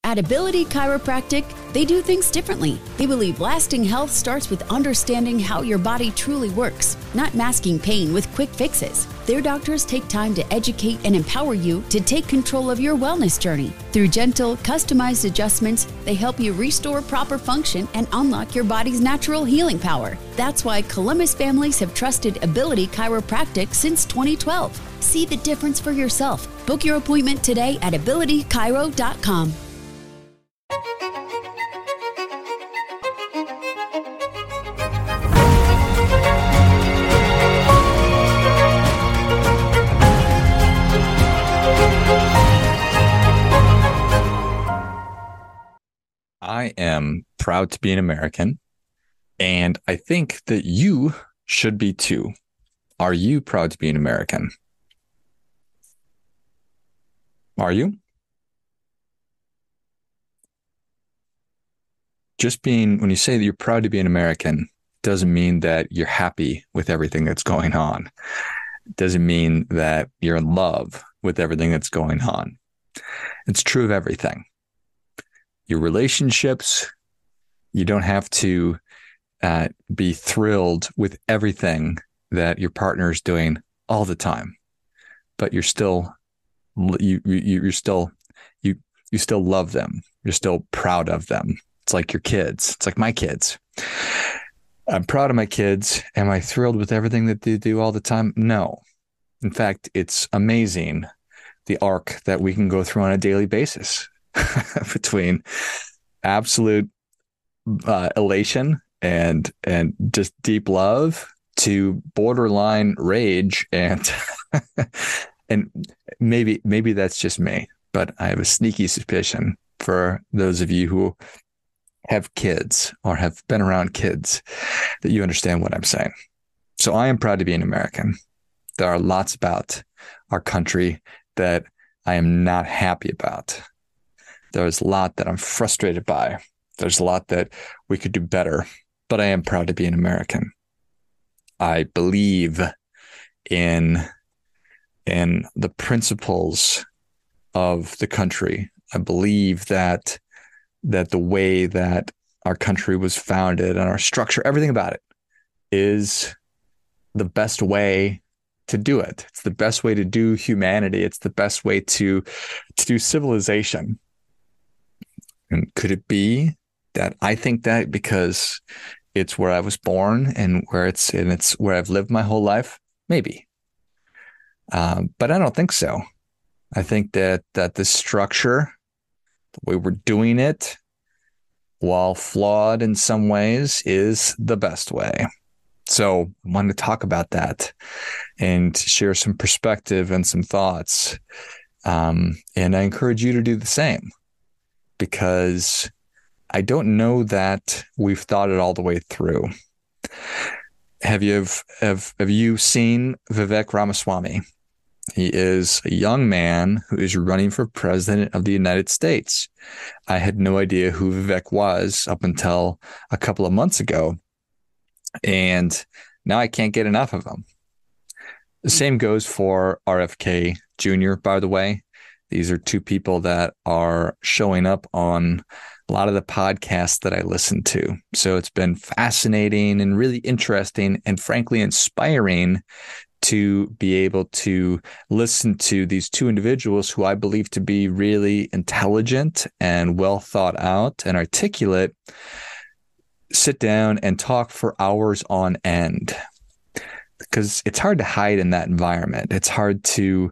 At Ability Chiropractic, they do things differently. They believe lasting health starts with understanding how your body truly works, not masking pain with quick fixes. Their doctors take time to educate and empower you to take control of your wellness journey. Through gentle, customized adjustments, they help you restore proper function and unlock your body's natural healing power. That's why Columbus families have trusted Ability Chiropractic since 2012. See the difference for yourself. Book your appointment today at abilitychiro.com. I am proud to be an American, and I think that you should be too. Are you proud to be an American? Are you? When you say that you're proud to be an American, doesn't mean that you're happy with everything that's going on. It doesn't mean that you're in love with everything that's going on. It's true of everything. Your relationships, you don't have to be thrilled with everything that your partner is doing all the time, but you still love them. You're still proud of them. It's like your kids. It's like my kids. I'm proud of my kids. Am I thrilled with everything that they do all the time? No. In fact, it's amazing the arc that we can go through on a daily basis between absolute elation and just deep love to borderline rage and and maybe that's just me, but I have a sneaky suspicion for those of you who have kids or have been around kids that you understand what I'm saying. So I am proud to be an American. There are lots about our country that I am not happy about. There's a lot that I'm frustrated by. There's a lot that we could do better, but I am proud to be an American. I believe in the principles of the country. I believe that the way that our country was founded and our structure, everything about it is the best way to do it. It's the best way to do humanity. It's the best way to do civilization. And could it be that I think that because it's where I was born and it's where I've lived my whole life? Maybe. But I don't think so. I think that the structure, the way we're doing it, while flawed in some ways, is the best way. So I wanted to talk about that and share some perspective and some thoughts. And I encourage you to do the same, because I don't know that we've thought it all the way through. Have you seen Vivek Ramaswamy? He is a young man who is running for president of the United States. I had no idea who Vivek was up until a couple of months ago, and now I can't get enough of him. The same goes for RFK Jr., by the way. These are two people that are showing up on a lot of the podcasts that I listen to. So it's been fascinating and really interesting and frankly inspiring to be able to listen to these two individuals who I believe to be really intelligent and well thought out and articulate, sit down and talk for hours on end. Because it's hard to hide in that environment. It's hard to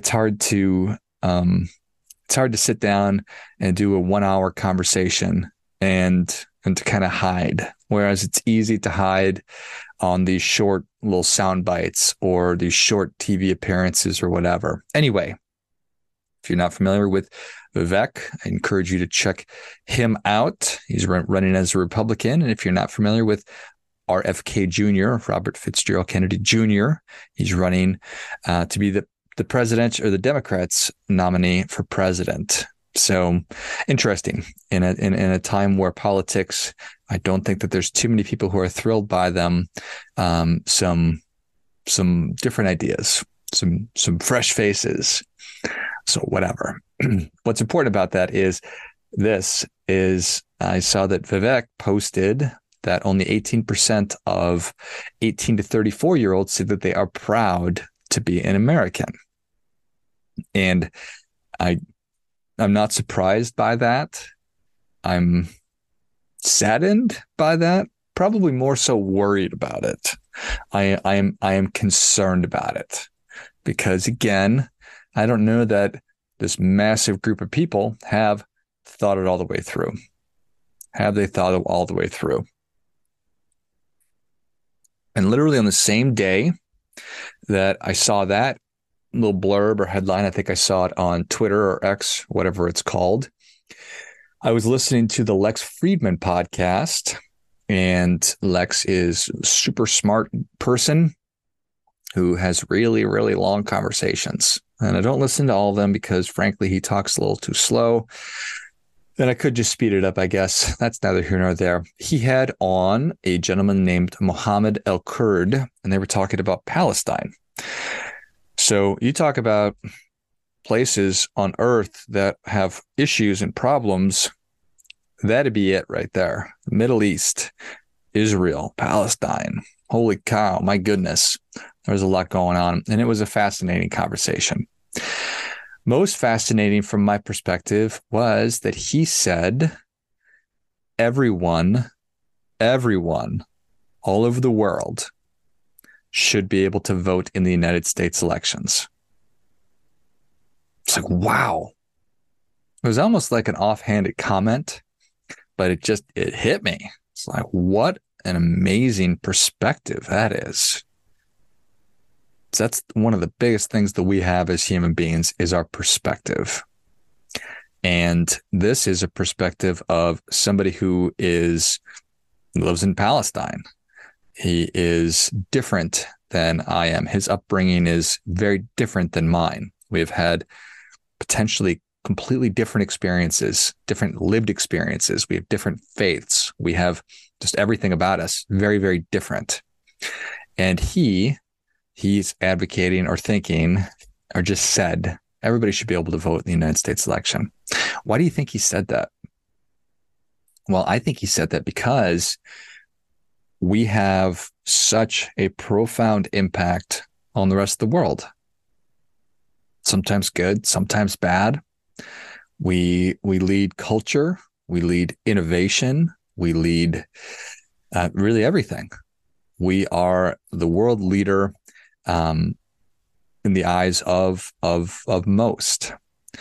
sit down and do a 1 hour conversation and to kind of hide. Whereas it's easy to hide on these short little sound bites or these short TV appearances or whatever. Anyway, if you're not familiar with Vivek, I encourage you to check him out. He's running as a Republican. And if you're not familiar with RFK Jr., Robert Fitzgerald Kennedy Jr., he's running to be the president or the Democrats' nominee for president. So interesting in a time where politics, I don't think that there's too many people who are thrilled by them. Some different ideas, some fresh faces. So whatever. What's important about that is I saw that Vivek posted that only 18% of 18 to 34-year-olds say that they are proud to be an American. And I'm not surprised by that. I'm saddened by that, probably more so worried about it. I am concerned about it because, again, I don't know that this massive group of people have thought it all the way through. Have they thought it all the way through? And literally on the same day that I saw that little blurb or headline, I think I saw it on Twitter or X, whatever it's called, I was listening to the Lex Fridman podcast, and Lex is a super smart person who has really, really long conversations. And I don't listen to all of them because, frankly, he talks a little too slow. And I could just speed it up, I guess. That's neither here nor there. He had on a gentleman named Mohammed El-Kurd, and they were talking about Palestine. So you talk about places on earth that have issues and problems, that'd be it right there. Middle East, Israel, Palestine. Holy cow, my goodness. There's a lot going on. And it was a fascinating conversation. Most fascinating from my perspective was that he said everyone all over the world should be able to vote in the United States elections. It's like, wow. It was almost like an offhanded comment, but it hit me. It's like, what an amazing perspective that is. So that's one of the biggest things that we have as human beings is our perspective. And this is a perspective of somebody who lives in Palestine. He is different than I am. His upbringing is very different than mine. We have had potentially completely different experiences, different lived experiences. We have different faiths. We have just everything about us very, very different. And he's advocating or thinking or just said, everybody should be able to vote in the United States election. Why do you think he said that? Well, I think he said that because we have such a profound impact on the rest of the world. Sometimes good, sometimes bad. We lead culture, we lead innovation, we lead really everything. We are the world leader in the eyes of most.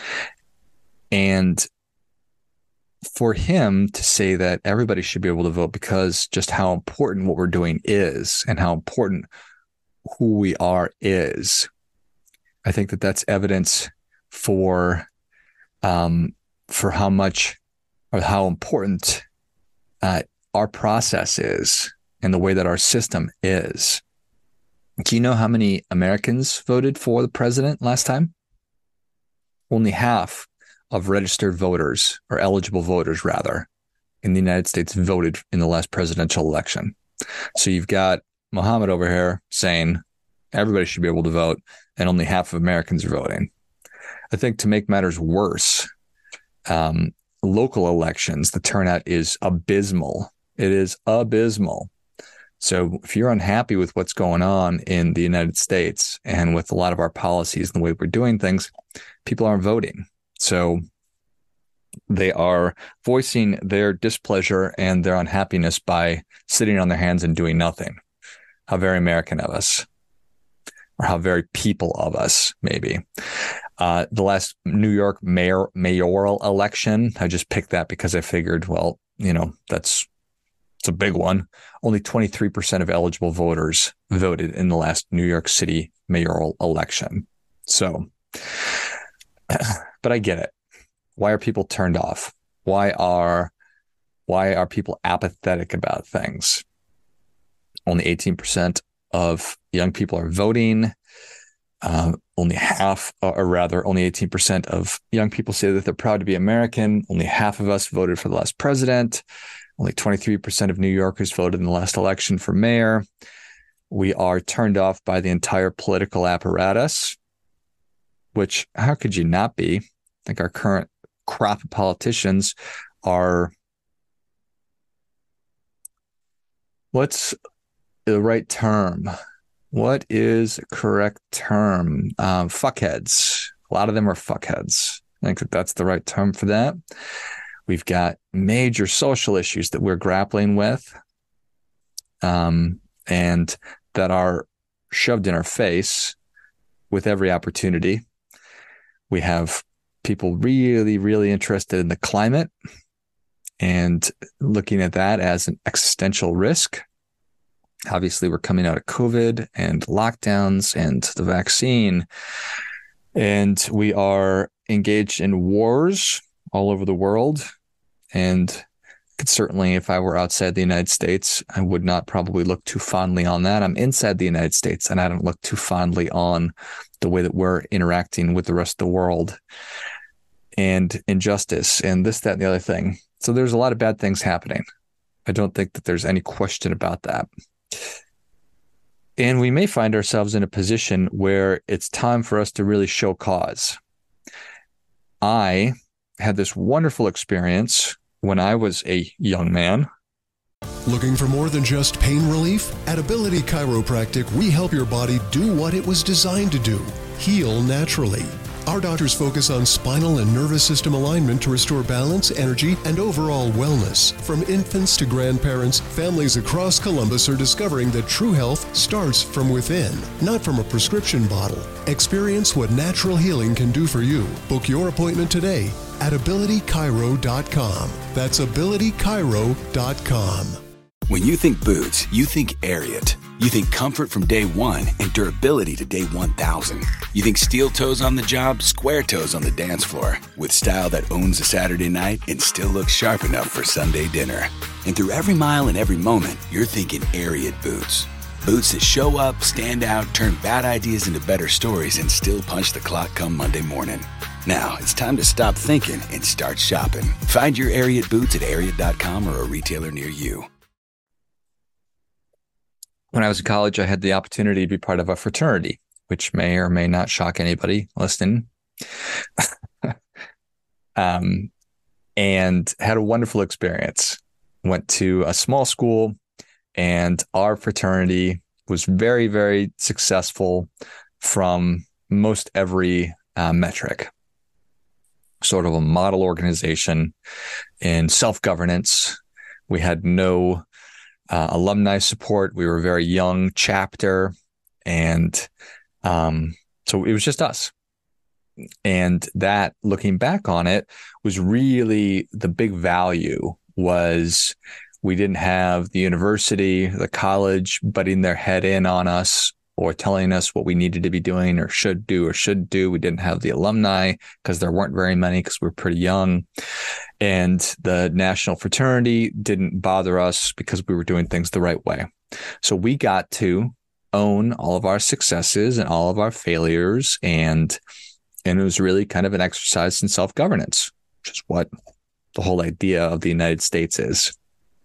And for him to say that everybody should be able to vote because just how important what we're doing is and how important who we are is, I think that that's evidence for how much or how important our process is and the way that our system is. Do you know how many Americans voted for the president last time? Only half of registered voters, or eligible voters rather, in the United States voted in the last presidential election. So you've got Mohammed over here saying everybody should be able to vote, and only half of Americans are voting. I think to make matters worse, local elections, the turnout is abysmal. It is abysmal. So if you're unhappy with what's going on in the United States and with a lot of our policies and the way we're doing things, people aren't voting. So they are voicing their displeasure and their unhappiness by sitting on their hands and doing nothing. How very American of us, or how very people of us, maybe. The last New York mayoral election, I just picked that because I figured, well, it's a big one. Only 23% of eligible voters voted in the last New York City mayoral election. So, but I get it. Why are people turned off? Why are people apathetic about things? Only 18% of young people are voting. Only 18% of young people say that they're proud to be American. Only half of us voted for the last president. Only 23% of New Yorkers voted in the last election for mayor. We are turned off by the entire political apparatus, which how could you not be? I think our current crop of politicians are, what's the right term? What is a correct term? Fuckheads. A lot of them are fuckheads. I think that that's the right term for that. We've got major social issues that we're grappling with, and that are shoved in our face with every opportunity. We have people really, really interested in the climate and looking at that as an existential risk. Obviously, we're coming out of COVID and lockdowns and the vaccine, and we are engaged in wars all over the world. And certainly, if I were outside the United States, I would not probably look too fondly on that. I'm inside the United States, and I don't look too fondly on the way that we're interacting with the rest of the world, and injustice and this, that, and the other thing. So there's a lot of bad things happening. I don't think that there's any question about that. And we may find ourselves in a position where it's time for us to really show cause. I had this wonderful experience when I was a young man. Looking for more than just pain relief? At Ability Chiropractic, we help your body do what it was designed to do, heal naturally. Our doctors focus on spinal and nervous system alignment to restore balance, energy, and overall wellness. From infants to grandparents, families across Columbus are discovering that true health starts from within, not from a prescription bottle. Experience what natural healing can do for you. Book your appointment today at abilitychiro.com. That's abilitychiro.com. When you think boots, you think Ariat. You think comfort from day one and durability to day 1,000. You think steel toes on the job, square toes on the dance floor. With style that owns a Saturday night and still looks sharp enough for Sunday dinner. And through every mile and every moment, you're thinking Ariat boots. Boots that show up, stand out, turn bad ideas into better stories, and still punch the clock come Monday morning. Now, it's time to stop thinking and start shopping. Find your Ariat boots at Ariat.com or a retailer near you. When I was in college, I had the opportunity to be part of a fraternity, which may or may not shock anybody listening. And had a wonderful experience. Went to a small school, and our fraternity was very, very successful from most every metric. Sort of a model organization in self-governance. We had no alumni support. We were a very young chapter, and so it was just us. And that, looking back on it, was really the big value. Was we didn't have the university, the college butting their head in on us or telling us what we needed to be doing or should do. We didn't have the alumni because there weren't very many because we were pretty young. And the national fraternity didn't bother us because we were doing things the right way. So we got to own all of our successes and all of our failures. And it was really kind of an exercise in self-governance, which is what the whole idea of the United States is.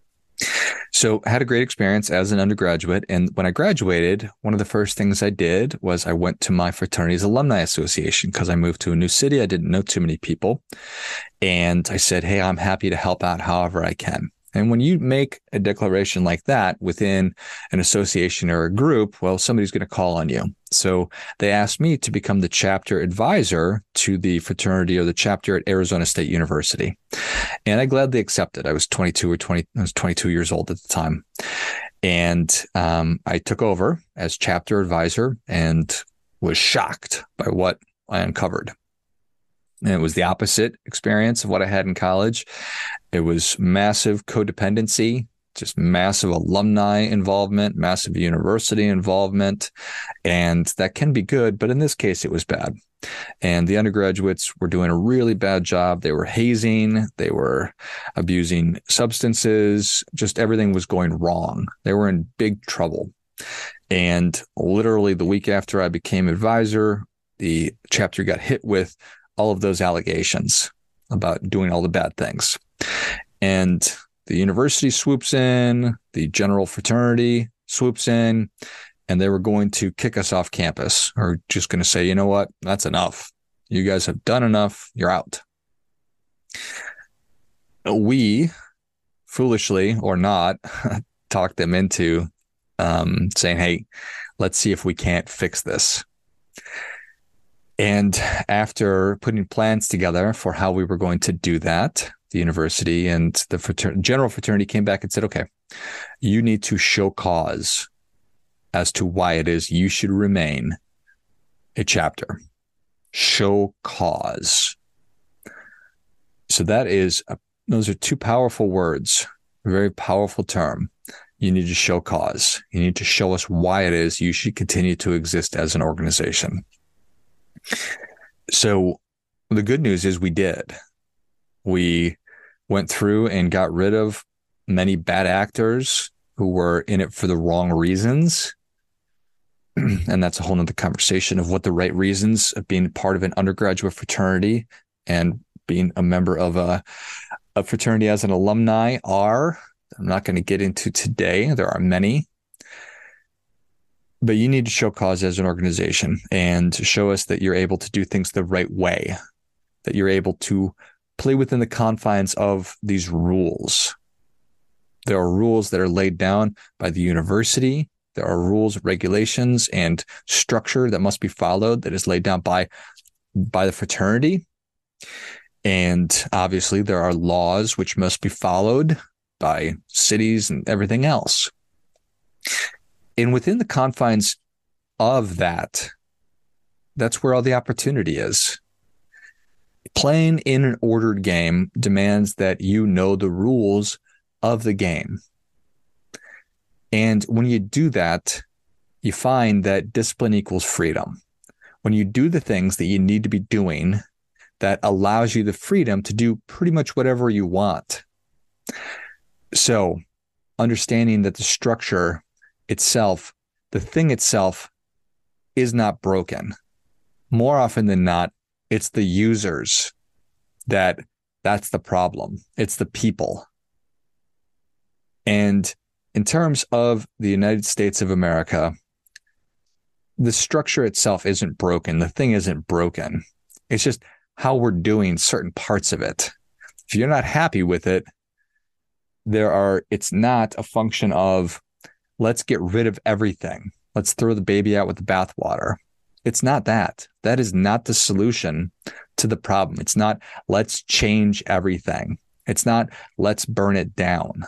So I had a great experience as an undergraduate. And when I graduated, one of the first things I did was I went to my fraternity's alumni association because I moved to a new city. I didn't know too many people. And I said, hey, I'm happy to help out however I can. And when you make a declaration like that within an association or a group, well, somebody's going to call on you. So they asked me to become the chapter advisor to the fraternity or the chapter at Arizona State University. And I gladly accepted. I was 22 years old at the time. And I took over as chapter advisor and was shocked by what I uncovered. And it was the opposite experience of what I had in college. It was massive codependency, just massive alumni involvement, massive university involvement. And that can be good, but in this case, it was bad. And the undergraduates were doing a really bad job. They were hazing. They were abusing substances. Just everything was going wrong. They were in big trouble. And literally the week after I became advisor, the chapter got hit with all of those allegations about doing all the bad things. And the university swoops in, the general fraternity swoops in, and they were going to kick us off campus, or just going to say, you know what, that's enough. You guys have done enough. You're out. We, foolishly or not, talked them into saying, hey, let's see if we can't fix this. And after putting plans together for how we were going to do that, the university and the general fraternity came back and said, okay, you need to show cause as to why it is you should remain a chapter. Show cause. So those are two powerful words, a very powerful term. You need to show cause. You need to show us why it is you should continue to exist as an organization. So the good news is we did. We went through and got rid of many bad actors who were in it for the wrong reasons. And that's a whole nother conversation of what the right reasons of being part of an undergraduate fraternity and being a member of a fraternity as an alumni are. I'm not going to get into today. There are many. But you need to show cause as an organization and show us that you're able to do things the right way, that you're able to play within the confines of these rules. There are rules that are laid down by the university. There are rules, regulations, and structure that must be followed that is laid down by the fraternity. And obviously, there are laws which must be followed by cities and everything else. And within the confines of that, that's where all the opportunity is. Playing in an ordered game demands that you know the rules of the game. And when you do that, you find that discipline equals freedom. When you do the things that you need to be doing, that allows you the freedom to do pretty much whatever you want. So understanding that the structure itself, the thing itself, is not broken. More often than not, it's the users that's the problem. It's the people. And in terms of the United States of America, the structure itself isn't broken. The thing isn't broken. It's just how we're doing certain parts of it. If you're not happy with it, it's not a function of let's get rid of everything. Let's throw the baby out with the bathwater. It's not that. That is not the solution to the problem. It's not let's change everything. It's not let's burn it down.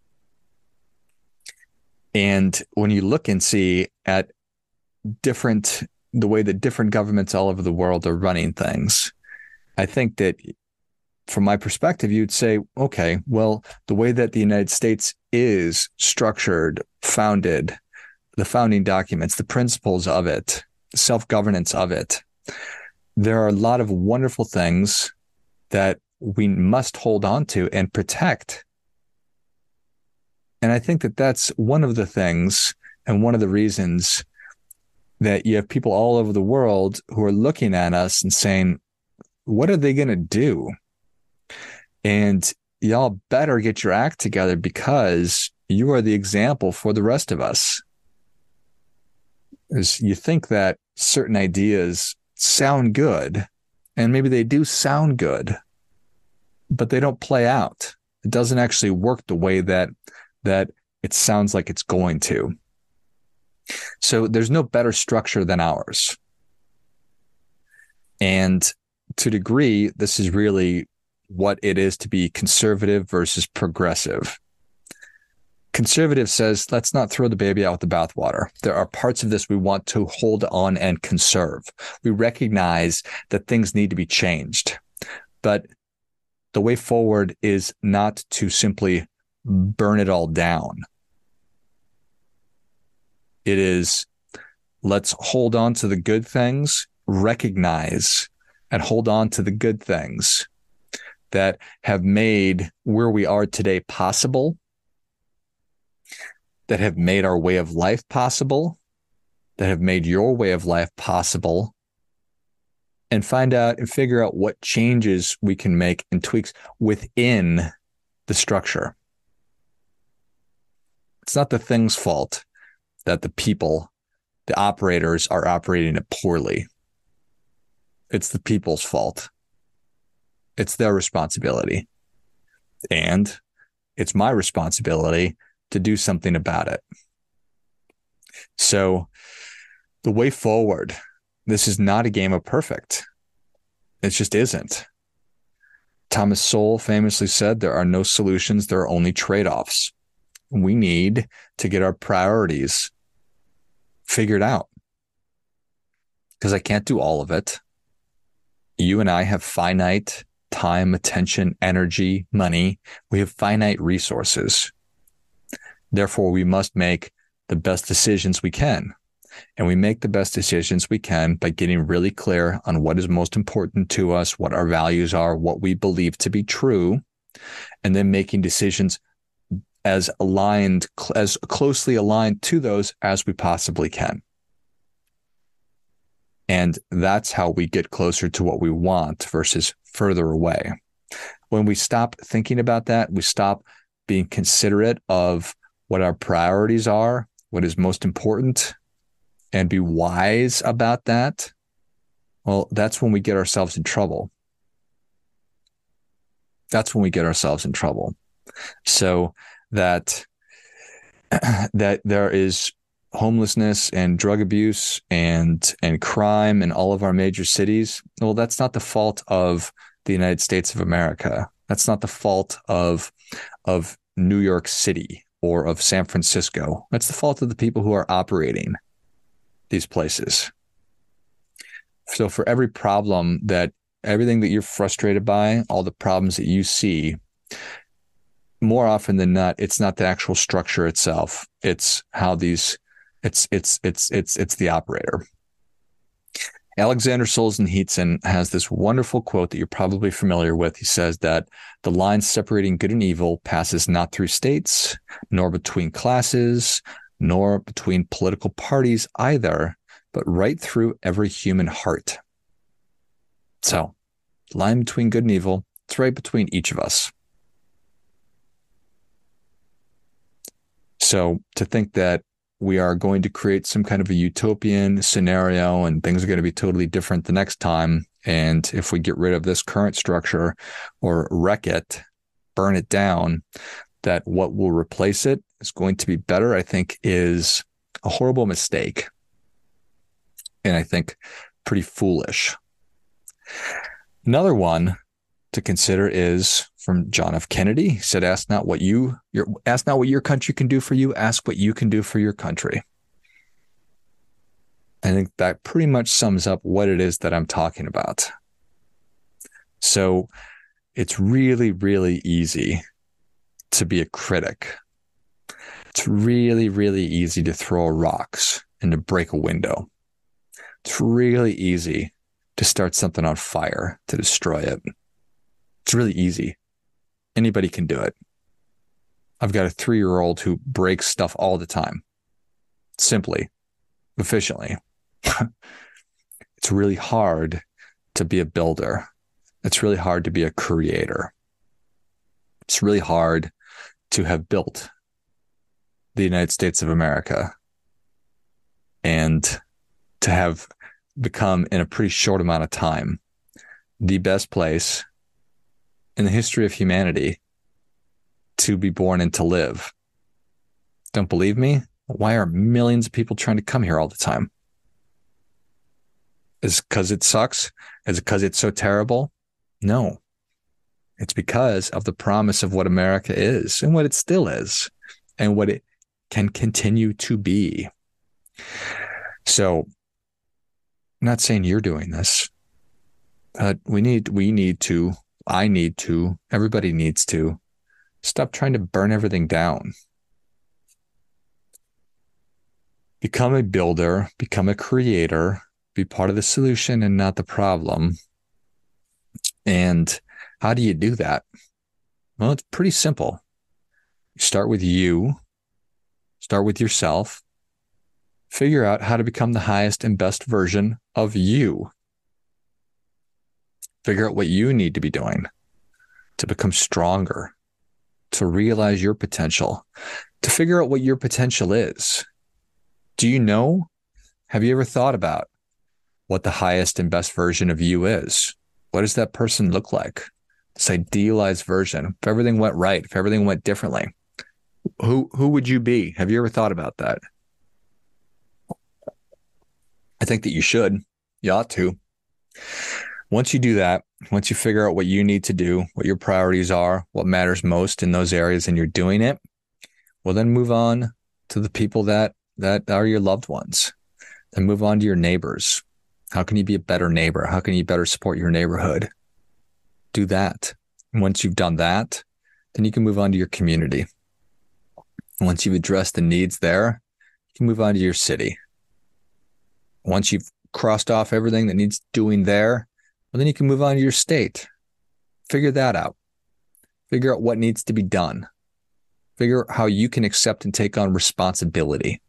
And when you look and see at the way that different governments all over the world are running things, I think that from my perspective, you'd say, okay, well, the way that the United States is structured, founded, the founding documents, the principles of it, the self-governance of it, there are a lot of wonderful things that we must hold on to and protect. And I think that that's one of the things and one of the reasons that you have people all over the world who are looking at us and saying, what are they going to do? And y'all better get your act together because you are the example for the rest of us. As you think that certain ideas sound good, and maybe they do sound good, but they don't play out. It doesn't actually work the way that it sounds like it's going to. So there's no better structure than ours. And to a degree, this is really what it is to be conservative versus progressive. Conservative says, let's not throw the baby out with the bathwater. There are parts of this we want to hold on and conserve. We recognize that things need to be changed. But the way forward is not to simply burn it all down. It is, let's hold on to the good things, recognize and hold on to the good things that have made where we are today possible, that have made our way of life possible, that have made your way of life possible, and find out and figure out what changes we can make and tweaks within the structure. It's not the thing's fault that the people, the operators, are operating it poorly. It's the people's fault. It's their responsibility. And it's my responsibility to do something about it. So the way forward, this is not a game of perfect. It just isn't. Thomas Sowell famously said, there are no solutions, there are only trade-offs. We need to get our priorities figured out, because I can't do all of it. You and I have finite time, attention, energy, money. We have finite resources. Therefore, we must make the best decisions we can. And we make the best decisions we can by getting really clear on what is most important to us, what our values are, what we believe to be true, and then making decisions as closely aligned to those as we possibly can. And that's how we get closer to what we want versus further away. When we stop thinking about that, we stop being considerate of what our priorities are, what is most important, and be wise about that. Well, that's when we get ourselves in trouble. That's when we get ourselves in trouble. So that there is homelessness and drug abuse and crime in all of our major cities. Well, that's not the fault of the United States of America. That's not the fault of New York City or of San Francisco. That's the fault of the people who are operating these places. So for every problem everything that you're frustrated by, all the problems that you see, more often than not, it's not the actual structure itself. It's how it's the operator. Alexander Solzhenitsyn has this wonderful quote that you're probably familiar with. He says that the line separating good and evil passes not through states, nor between classes, nor between political parties either, but right through every human heart. So, the line between good and evil, it's right between each of us. So, to think that we are going to create some kind of a utopian scenario and things are going to be totally different the next time, and if we get rid of this current structure or wreck it, burn it down, that what will replace it is going to be better, I think is a horrible mistake. And I think pretty foolish. Another one to consider is from John F. Kennedy. He said, ask not what your country can do for you, ask what you can do for your country. I think that pretty much sums up what it is that I'm talking about. So it's really, really easy to be a critic. It's really, really easy to throw rocks and to break a window. It's really easy to start something on fire, to destroy it. It's really easy. Anybody can do it. I've got a 3-year-old who breaks stuff all the time. Simply, efficiently. It's really hard to be a builder. It's really hard to be a creator. It's really hard to have built the United States of America and to have become, in a pretty short amount of time, the best place in the history of humanity to be born and to live. Don't believe me? Why are millions of people trying to come here all the time? Is it because it sucks? Is it because it's so terrible? No. It's because of the promise of what America is and what it still is and what it can continue to be. So I'm not saying you're doing this, but everybody needs to stop trying to burn everything down. Become a builder, become a creator, be part of the solution and not the problem. And how do you do that? Well, it's pretty simple. You start with you, start with yourself, figure out how to become the highest and best version of you. Figure out what you need to be doing to become stronger, to realize your potential, to figure out what your potential is. Do you know? Have you ever thought about what the highest and best version of you is? What does that person look like? this idealized version. If everything went right, if everything went differently, who would you be? Have you ever thought about that? I think that you should. You ought to. Once you do that, once you figure out what you need to do, what your priorities are, what matters most in those areas, and you're doing it, well, then move on to the people that are your loved ones. Then move on to your neighbors. How can you be a better neighbor? How can you better support your neighborhood? Do that. And once you've done that, then you can move on to your community. Once you've addressed the needs there, you can move on to your city. Once you've crossed off everything that needs doing there, well, then you can move on to your state. Figure that out. Figure out what needs to be done. Figure out how you can accept and take on responsibility.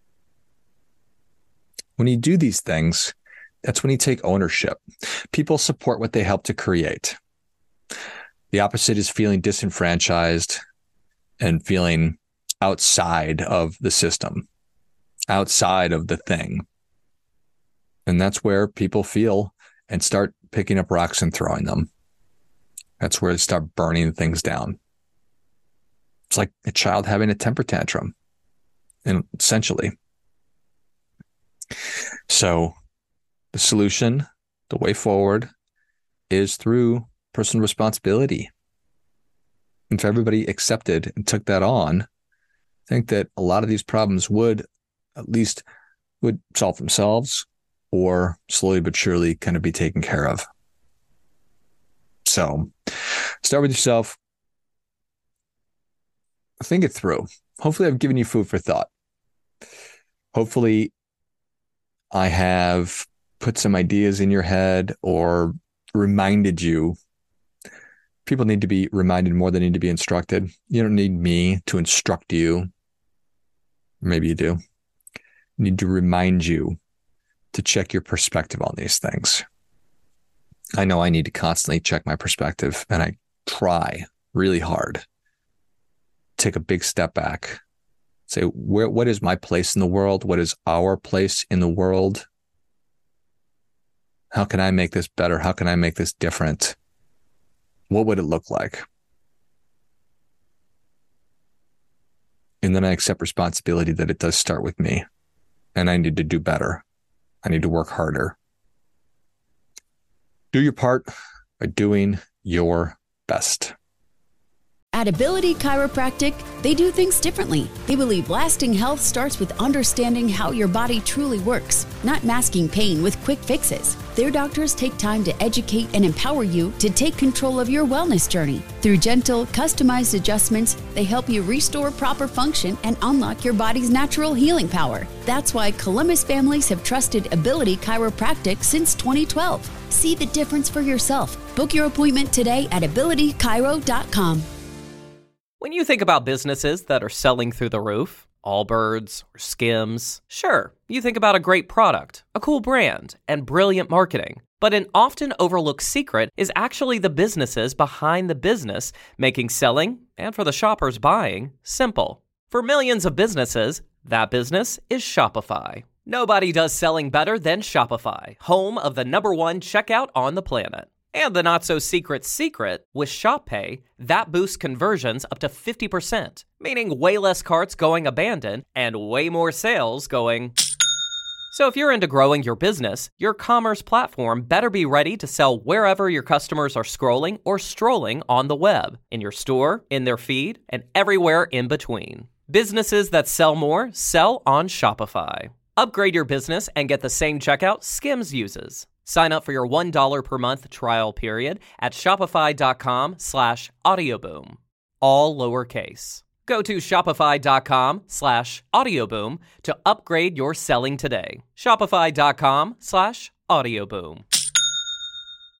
When you do these things, that's when you take ownership. People support what they help to create. The opposite is feeling disenfranchised and feeling outside of the system, outside of the thing. And that's where people feel and start picking up rocks and throwing them. That's where they start burning things down. It's like a child having a temper tantrum, and essentially. So the solution, the way forward, is through personal responsibility. And if everybody accepted and took that on, I think that a lot of these problems would solve themselves, or slowly but surely kind of be taken care of. So start with yourself. Think it through. Hopefully I've given you food for thought. Hopefully I have put some ideas in your head or reminded you. People need to be reminded more than need to be instructed. You don't need me to instruct you. Maybe you do. I need to remind you to check your perspective on these things. I know I need to constantly check my perspective, and I try really hard. Take a big step back. Say, what is my place in the world? What is our place in the world? How can I make this better? How can I make this different? What would it look like? And then I accept responsibility that it does start with me, and I need to do better. I need to work harder. Do your part by doing your best. At Ability Chiropractic, they do things differently. They believe lasting health starts with understanding how your body truly works, not masking pain with quick fixes. Their doctors take time to educate and empower you to take control of your wellness journey. Through gentle, customized adjustments, they help you restore proper function and unlock your body's natural healing power. That's why Columbus families have trusted Ability Chiropractic since 2012. See the difference for yourself. Book your appointment today at abilitychiro.com. When you think about businesses that are selling through the roof, Allbirds or Skims, sure, you think about a great product, a cool brand, and brilliant marketing. But an often overlooked secret is actually the businesses behind the business, making selling, and for the shoppers buying, simple. For millions of businesses, that business is Shopify. Nobody does selling better than Shopify, home of the #1 checkout on the planet. And the not-so-secret secret, with Shop Pay, that boosts conversions up to 50%, meaning way less carts going abandoned and way more sales going. So if you're into growing your business, your commerce platform better be ready to sell wherever your customers are scrolling or strolling on the web, in your store, in their feed, and everywhere in between. Businesses that sell more sell on Shopify. Upgrade your business and get the same checkout Skims uses. Sign up for your $1 per month trial period at shopify.com/audioboom. All lowercase. Go to shopify.com/audioboom to upgrade your selling today. Shopify.com/audioboom.